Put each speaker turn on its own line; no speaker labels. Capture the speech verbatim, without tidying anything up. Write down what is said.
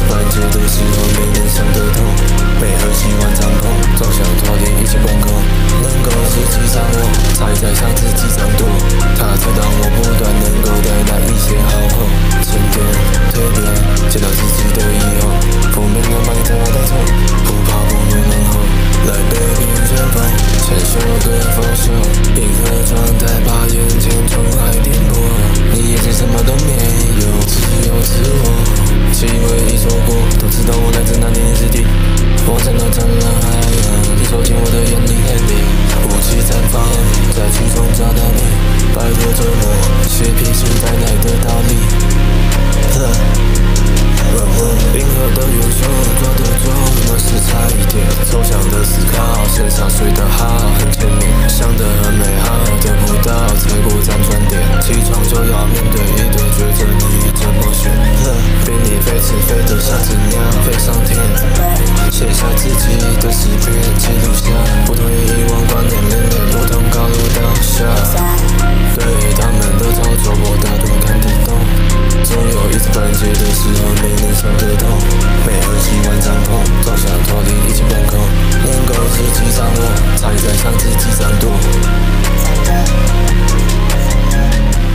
关节的时候没能想得通，没和喜欢帐篷，走向脱离一切关口，能够自己掌握，才在向自己掌舵。他知道我不断能够带来一些好后，前点蜕变，见到自己的以后，负面的埋着带走，不怕不入门后，来baby前锋，牵手对否手，银河状态把眼前冲海颠簸，你眼前什么都没有，只有自我。气味已错过，都知道我来自哪年之地，我在那湛蓝海洋，你走进我的眼里黑里，雾气绽放，在其中找到你，摆脱折磨，写脾气带来的道理。银河的元首抓得住，那是差一点，抽象的思考，线上睡得好，很甜蜜，想得很美好，得不到才过辗转点，起床就要面对一堆抉择，你怎么选？比你飞驰飞得像只鸟，飞上天，写下自己的诗篇，记录下不同于以往观念连连，如同高楼倒下，对他们的操作我大多看得懂，总有一次关节的时候没能想得通，没和喜欢帐篷，走向脱离一切关口，能够自己掌握，才在向自己掌舵。